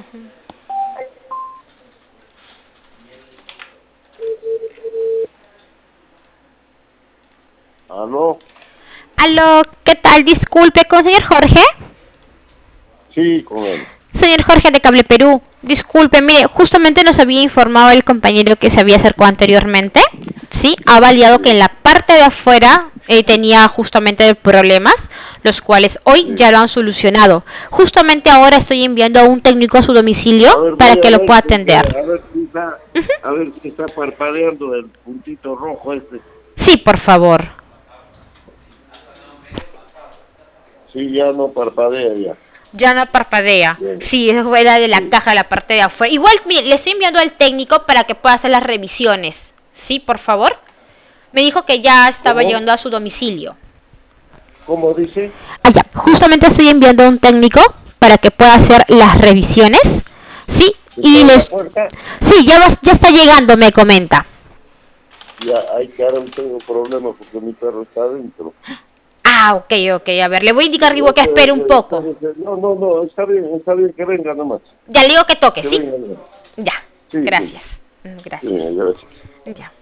¿Aló? Aló, ¿qué tal? Disculpe, ¿con el señor Jorge? Sí, con él. Señor Jorge de Cable Perú, disculpe, mire, justamente nos había informado el compañero que se había acercado anteriormente, ¿sí? Ha validado que en la parte de afuera tenía justamente problemas, los cuales hoy Sí. ya lo han solucionado. Justamente ahora estoy enviando a un técnico a su domicilio A ver, para voy a que lo ver, pueda porque atender. a ver si está parpadeando el puntito rojo este. Sí, por favor. Sí, ya no parpadea ya. Ya no parpadea. Bien. Sí, eso era de la Sí. caja, la parte de afuera. Igual, mire, le estoy enviando al técnico para que pueda hacer las revisiones. Sí, por favor. Me dijo que ya estaba ¿Cómo? llegando a su domicilio. ¿Cómo dice? Ah, ya. Justamente estoy enviando a un técnico para que pueda hacer las revisiones. Sí, ¿Está y en la les... puerta? Sí, ya está llegando, me comenta. Ya, hay que ahora tengo un problema porque mi perro está adentro. Ah, ok, ok. A ver, le voy a indicar digo, que espere un poco. No, está bien que venga nomás. Ya le digo que toque, Que ¿sí? venga nomás. Ya. Sí, sí, Gracias. sí, Gracias. gracias. Ya.